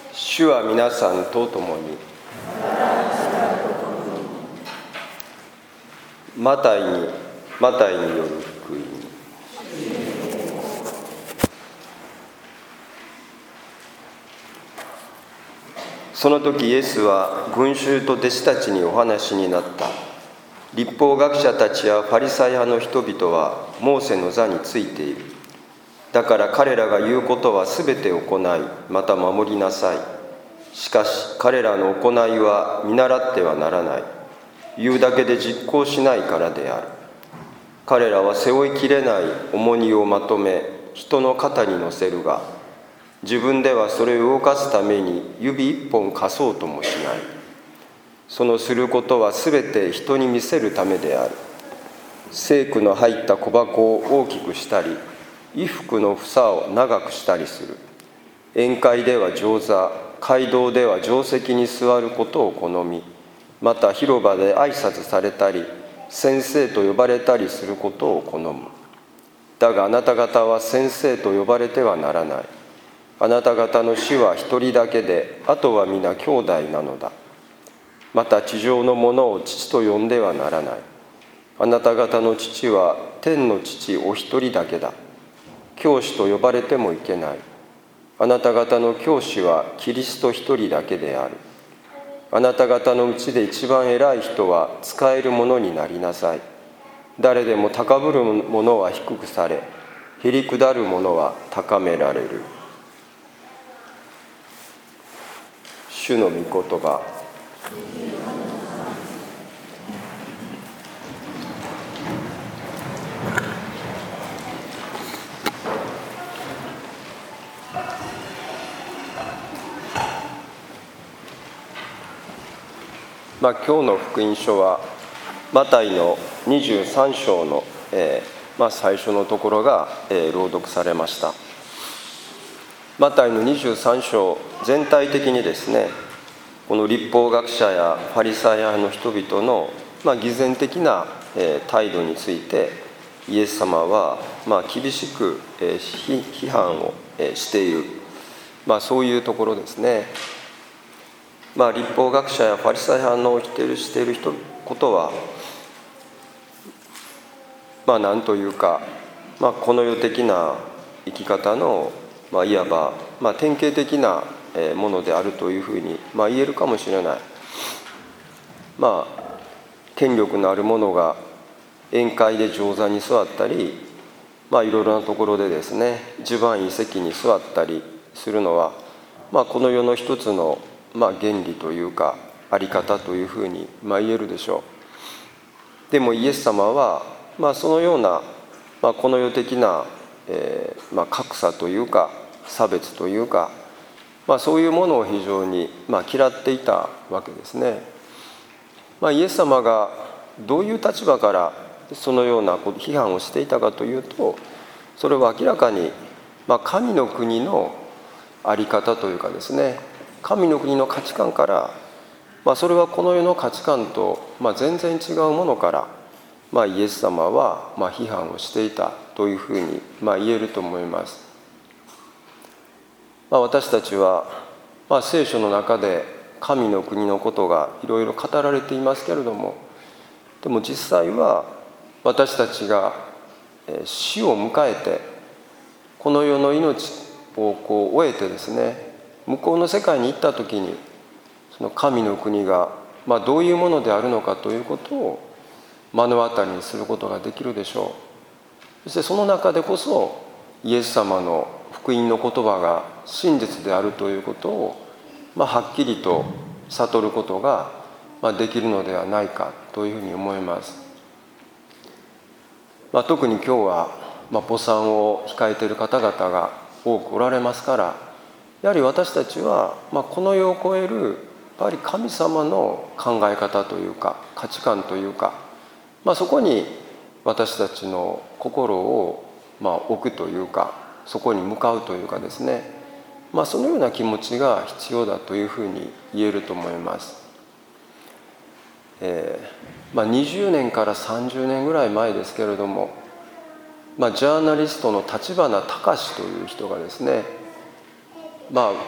主は皆さんと共に。マタイによる福音。その時イエスは群衆と弟子たちにお話しになった。律法学者たちやファリサイ派の人々はモーセの座についている。だから彼らが言うことはすべて行い、また守りなさい。しかし彼らの行いは見習ってはならない。言うだけで実行しないからである。彼らは背負いきれない重荷をまとめ、人の肩に乗せるが、自分ではそれを動かすために指一本貸そうともしない。そのすることはすべて人に見せるためである。聖句の入った小箱を大きくしたり、衣服の房を長くしたりする。宴会では上座、街道では定席に座ることを好み、また広場で挨拶されたり、先生と呼ばれたりすることを好む。だがあなた方は先生と呼ばれてはならない。あなた方の主は一人だけで、あとは皆兄弟なのだ。また地上のものを父と呼んではならない。あなた方の父は天の父お一人だけだ。教師と呼ばれてもいけない。あなた方の教師はキリスト一人だけである。あなた方のうちで一番偉い人は使えるものになりなさい。誰でも高ぶる者は低くされ、へりくだる者は高められる。主の御言葉。今日の福音書はマタイの23章の、最初のところが、朗読されました。マタイの23章全体的にですね、この律法学者やファリサイ派の人々の、偽善的な、態度についてイエス様は、厳しく、批判を、している、そういうところですね。律法学者やファリサイ派のしていることは、なんというか、この世的な生き方の、いわば、典型的なものであるというふうに、言えるかもしれない。権力のある者が宴会で上座に座ったり、いろいろなところでですね、一番いい席に座ったりするのは、この世の一つの原理というかあり方というふうに言えるでしょう。でもイエス様は、そのような、この世的な、格差というか差別というか、そういうものを非常に、嫌っていたわけですね。イエス様がどういう立場からそのような批判をしていたかというと、それは明らかに、神の国のあり方というかですね、神の国の価値観から、それはこの世の価値観と、全然違うものから、イエス様は、批判をしていたというふうに、言えると思います。私たちは、聖書の中で神の国のことがいろいろ語られていますけれども、でも実際は私たちが死を迎えてこの世の命を終えてですね、向こうの世界に行った時に、その神の国がどういうものであるのかということを目の当たりにすることができるでしょう。そしてその中でこそイエス様の福音の言葉が真実であるということを、はっきりと悟ることができるのではないかというふうに思います。特に今日は墓参を控えている方々が多くおられますから、やはり私たちは、この世を超えるやっぱり神様の考え方というか価値観というか、そこに私たちの心を置くというか、そこに向かうというかですね、そのような気持ちが必要だというふうに言えると思います。20年から30年ぐらい前ですけれども、ジャーナリストの立花隆という人がですね、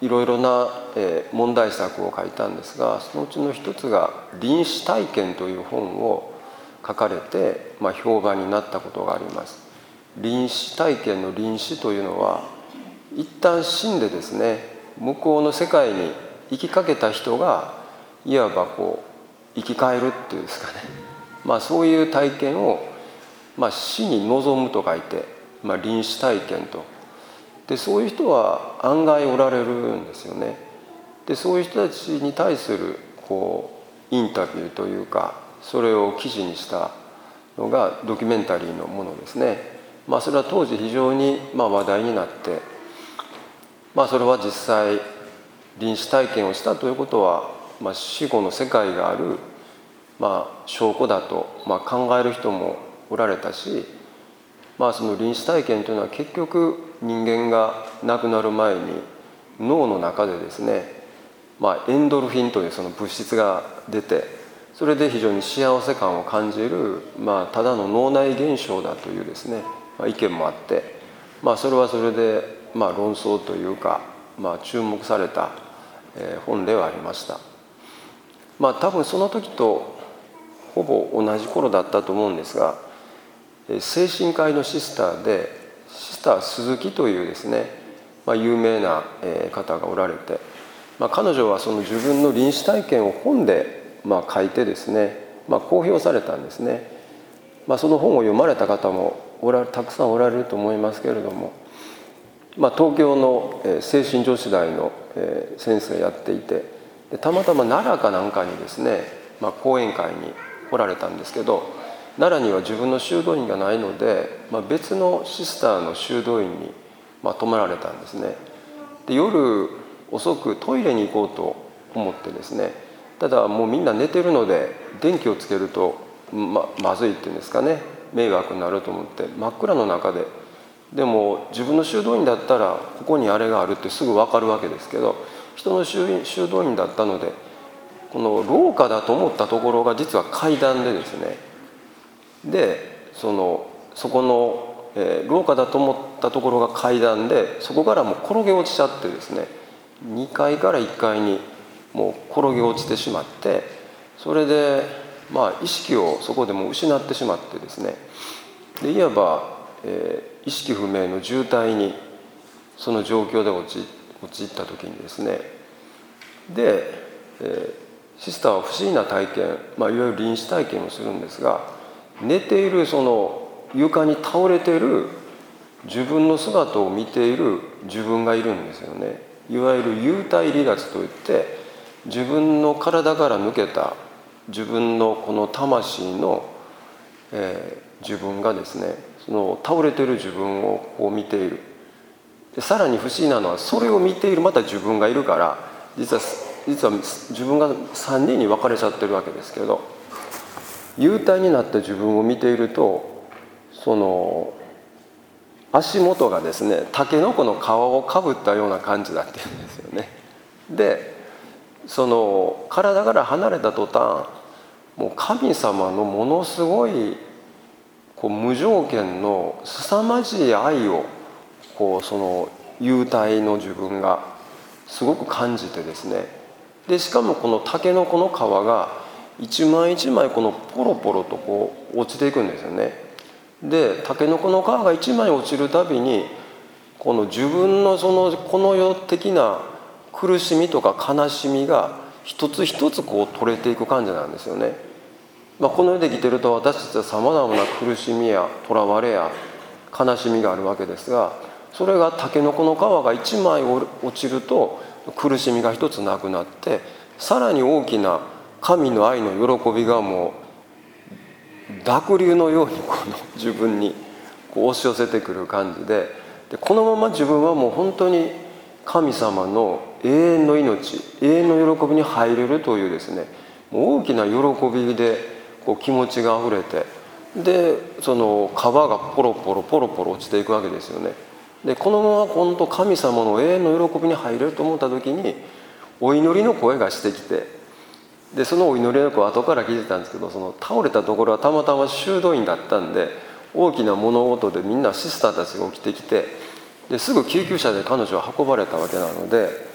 いろいろな問題作を書いたんですが、そのうちの一つが「臨死体験」という本を書かれて、評判になったことがあります。臨死体験の臨死というのは、一旦死んでですね、向こうの世界に生きかけた人がいわば生き返るっていうんですかね、そういう体験を、死に臨むと書いて、臨死体験と。でそういう人は案外おられるんですよね。でそういう人たちに対するインタビューというか、それを記事にしたのがドキュメンタリーのものですね。それは当時非常に話題になって、それは実際臨死体験をしたということは、死後の世界がある、証拠だと、考える人もおられたし、その臨死体験というのは結局人間が亡くなる前に脳の中でですね、エンドルフィンというその物質が出て、それで非常に幸せ感を感じる、ただの脳内現象だというですね、意見もあって、それはそれで論争というか、注目された本ではありました。多分その時とほぼ同じ頃だったと思うんですが、精神科医のシスターでシスター鈴木というですね、有名な方がおられて、彼女はその自分の臨死体験を本で書いてですね、公表されたんですね。その本を読まれた方もたくさんおられると思いますけれども、東京の精神女子大の先生やっていて、たまたま奈良かなんかにですね、講演会に来られたんですけど、奈良には自分の修道院がないので、別のシスターの修道院に泊まられたんですね。で夜遅くトイレに行こうと思ってですね、ただもうみんな寝てるので電気をつけるとまずいっていうんですかね、迷惑になると思って真っ暗の中で、でも自分の修道院だったらここにあれがあるってすぐ分かるわけですけど、人の修道院だったので、この廊下だと思ったところが実は階段でですね、でそこの、廊下だと思ったところが階段で、そこからもう転げ落ちちゃってですね、2階から1階にもう転げ落ちてしまって、それで意識をそこでもう失ってしまってですね、でいわば、意識不明の重体にその状況で陥った時にですね、で、シスターは不思議な体験、いわゆる臨死体験をするんですが、寝ているその床に倒れている自分の姿を見ている自分がいるんですよね。いわゆる幽体離脱といって、自分の体から抜けた自分のこの魂の、自分がですね、その倒れている自分をこう見ている。でさらに不思議なのは、それを見ているまた自分がいるから、実は自分が3人に分かれちゃってるわけですけど、幽体になった自分を見ていると、その足元がですね、タケノコの皮をかぶったような感じだっていうんですよね。でその体から離れた途端、もう神様のものすごい無条件の凄まじい愛をその幽体の自分がすごく感じてですね、でしかもこのタケノコの皮が一枚一枚ポロポロと落ちていくんですよね。でタケノコの皮が一枚落ちるたびに、この自分のこの世的な苦しみとか悲しみが一つ一つ取れていく感じなんですよね。この世で生きてると、私たちはさまざまな苦しみやとらわれや悲しみがあるわけですが、それがタケノコの皮が一枚落ちると苦しみが一つなくなって、さらに大きな神の愛の喜びがもう濁流のように自分に押し寄せてくる感じで、このまま自分はもう本当に神様の永遠の命、永遠の喜びに入れるというですね、もう大きな喜びで気持ちがあふれて、でその皮がポロポロポロポロ落ちていくわけですよね。でこのまま本当神様の永遠の喜びに入れると思った時に、お祈りの声がしてきて、でそのお祈りの声は後から聞いてたんですけど、その倒れたところはたまたま修道院だったんで、大きな物音でみんなシスターたちが起きてきて、ですぐ救急車で彼女は運ばれたわけなので、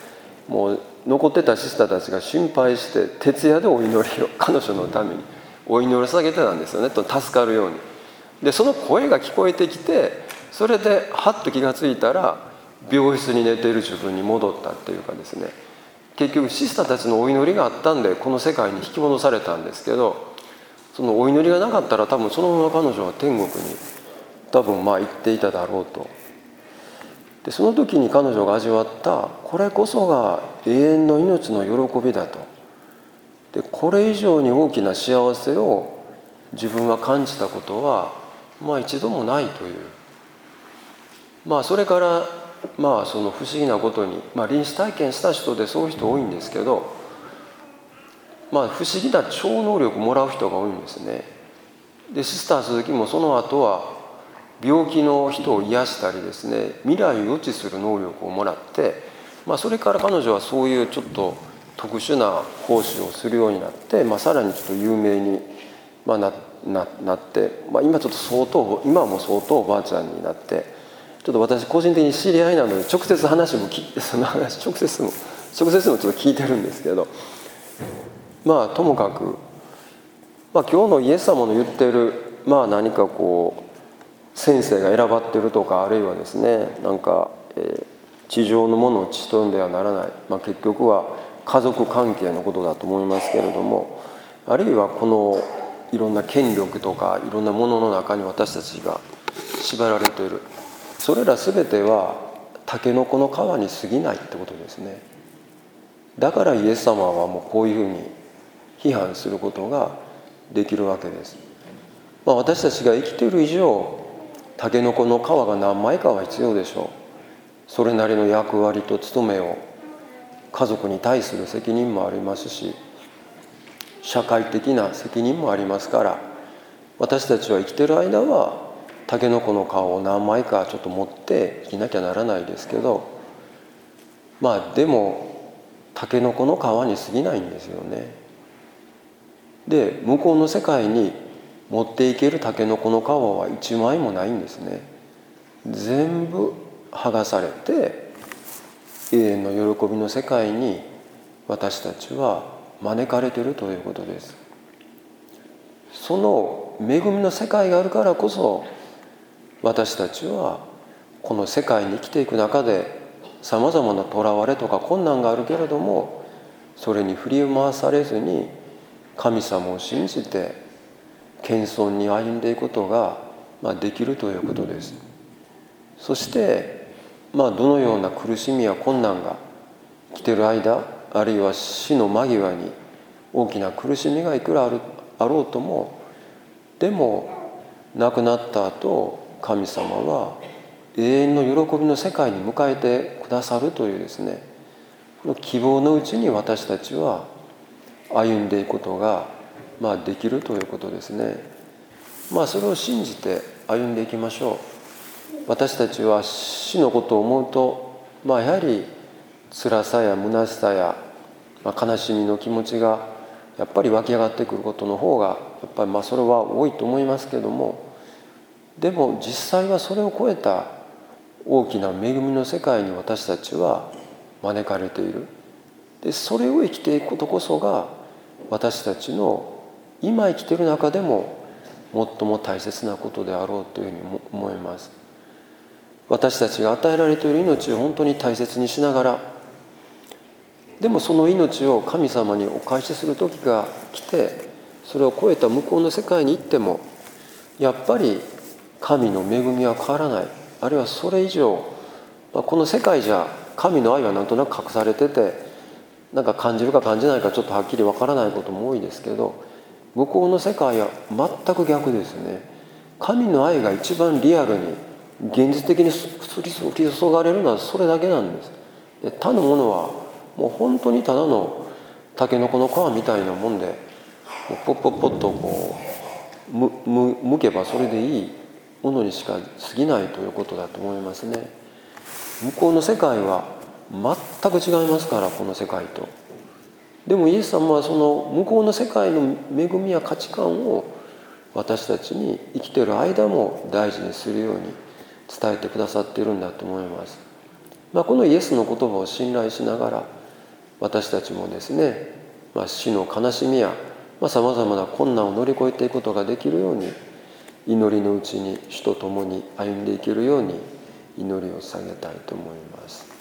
もう残ってたシスターたちが心配して徹夜でお祈りを彼女のためにお祈りを下げてたんですよね、と助かるように。でその声が聞こえてきて、それでハッと気がついたら病室に寝ている自分に戻ったっていうかですね、結局シスターたちのお祈りがあったんでこの世界に引き戻されたんですけど、そのお祈りがなかったら多分そのまま彼女は天国に多分行っていただろうと。でその時に彼女が味わったこれこそが永遠の命の喜びだと。でこれ以上に大きな幸せを自分は感じたことは一度もないという。それからその不思議なことに、臨死体験した人でそういう人多いんですけど、不思議な超能力もらう人が多いんですね。でシスター鈴木もその後は病気の人を癒したりですね、未来を予知する能力をもらって、それから彼女はそういうちょっと特殊な奉仕をするようになって、さらにちょっと有名に、なって、今はもう相当おばあちゃんになって、ちょっと私個人的に知り合いなので直接話も聞いて、その話直接もちょっと聞いてるんですけど、ともかく、今日のイエス様の言ってる何か先生が選ばってるとか、あるいはですね地上のものを父と呼んではならない、結局は家族関係のことだと思いますけれども、あるいはこのいろんな権力とかいろんなものの中に私たちが縛られている、それら全てはタケノコの皮に過ぎないってことですね。だからイエス様はもうこういうふうに批判することができるわけです。私たちが生きている以上、タケノコの皮が何枚かは必要でしょう。それなりの役割と務めを、家族に対する責任もありますし、社会的な責任もありますから、私たちは生きている間はタケノコの皮を何枚かちょっと持って生きなきゃならないですけど、でもタケノコの皮に過ぎないんですよね。で向こうの世界に持っていけるタケノコの皮は一枚もないんですね。全部剥がされて永遠の喜びの世界に私たちは招かれているということです。その恵みの世界があるからこそ、私たちはこの世界に生きていく中でさまざまな囚われとか困難があるけれども、それに振り回されずに神様を信じて謙遜に歩んでいくことができるということです。そしてどのような苦しみや困難が来ている間、あるいは死の間際に大きな苦しみがいくらあろうとも、でも亡くなった後、神様は永遠の喜びの世界に迎えてくださるというですね、この希望のうちに私たちは歩んでいくことができるということですね。それを信じて歩んでいきましょう。私たちは死のことを思うと、やはり辛さや虚しさや、悲しみの気持ちがやっぱり湧き上がってくることの方がやっぱりそれは多いと思いますけども、でも実際はそれを超えた大きな恵みの世界に私たちは招かれている。でそれを生きていくことこそが私たちの今生きている中でも最も大切なことであろうというふうに思います。私たちが与えられている命を本当に大切にしながら、でもその命を神様にお返しする時が来て、それを超えた向こうの世界に行ってもやっぱり神の恵みは変わらない、あるいはそれ以上、この世界じゃ神の愛はなんとなく隠されてて、なんか感じるか感じないかちょっとはっきりわからないことも多いですけど、向こうの世界は全く逆ですね。神の愛が一番リアルに現実的に降り注がれるのはそれだけなんです。で他のものはもう本当にただのタケノコの皮みたいなもんで、ポッポッポッと向けばそれでいいものにしか過ぎないということだと思いますね。向こうの世界は全く違いますから、この世界と。でもイエス様はその向こうの世界の恵みや価値観を私たちに生きている間も大事にするように伝えてくださっているんだと思います。このイエスの言葉を信頼しながら、 私たちもですね、死の悲しみやさまざまな困難を乗り越えていくことができるように、祈りのうちに主と共に歩んでいけるように祈りを捧げたいと思います。